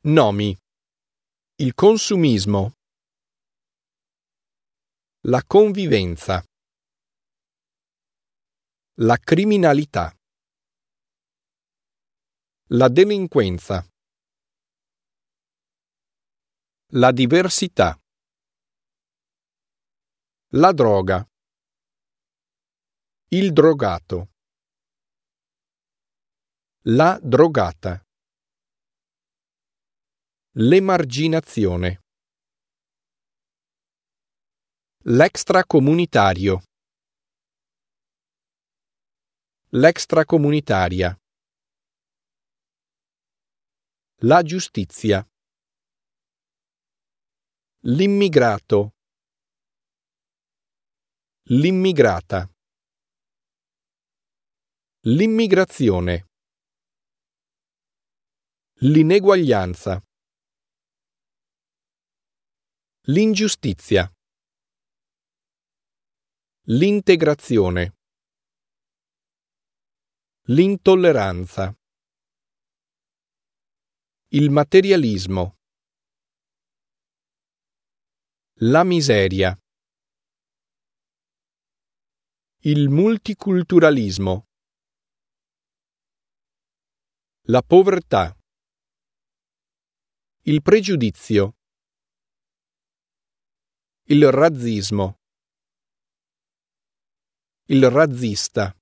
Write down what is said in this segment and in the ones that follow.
Nomi: il consumismo, la convivenza, la criminalità, la delinquenza, la diversità, la droga, il drogato, la drogata, l'emarginazione, l'extracomunitario, l'extracomunitaria, la giustizia, l'immigrato, l'immigrata, l'immigrazione, l'ineguaglianza, l'ingiustizia, l'integrazione, l'intolleranza, il materialismo, la miseria, il multiculturalismo, la povertà, il pregiudizio, il razzismo, il razzista,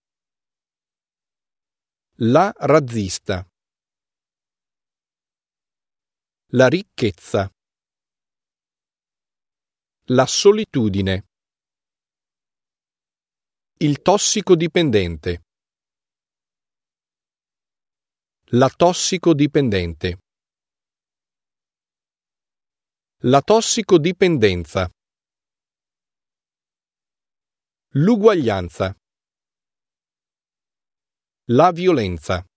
la razzista, la ricchezza, la solitudine, il tossicodipendente, la tossicodipendente, la tossicodipendenza, l'uguaglianza, la violenza.